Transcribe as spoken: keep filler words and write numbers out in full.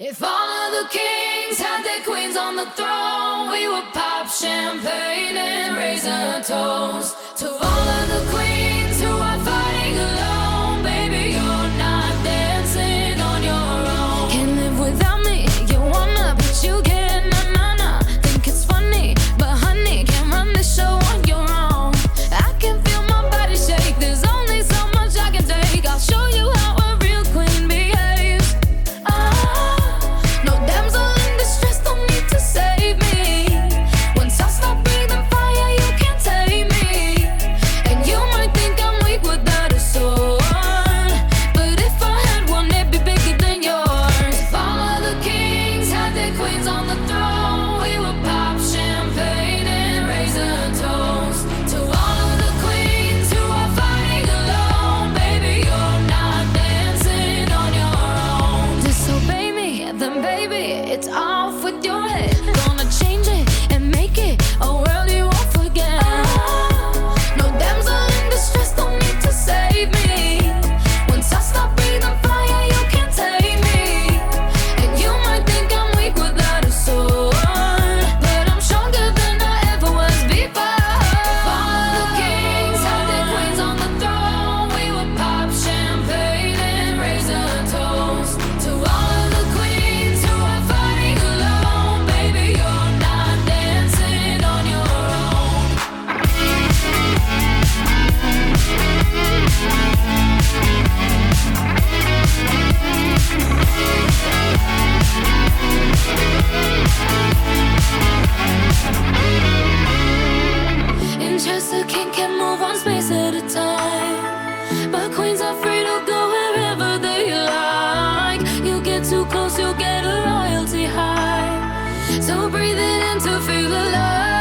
If all of the kings had their queens on the throne, we would pop champagne and raise a toast to all of the queens who are fighting alone. Baby, you're not dancing on your own. Can't live without me, you wanna, but you can't. Nah, nah, nah. Think it's funny, but honey, can't run this show on your own. I can feel my body shake, there's only so much I can take. I'll show you how a real queen behaves. Ah, no damsel in distress, don't need to save me. Once I start breathing fire, you can't tame me. And you might think I'm weak without a sword, but if I had one, it'd be bigger than yours. If all of the kings had their queens on the throne, we would pop champagne and raise a toast to all of the queens who are fighting alone. Baby, you're not dancing on your own. Disobey me, then baby, it's off with your head. Gonna change it and make it a world you won't forget. No damsel in distress, don't need to save me. Once I stop breathing fire, you can't take me. And you might think I'm weak without a sword, but I'm stronger than I ever was before. If all of the kings had their queens on the throne, we would pop champagne and raise a toast to all of the queens who are fighting alone. Baby, you're not dancing on your own. In Chester, king can move one space at a time, but queens are free to go wherever they like. You get too close, you'll get a royalty high. So breathe it in to feel alive.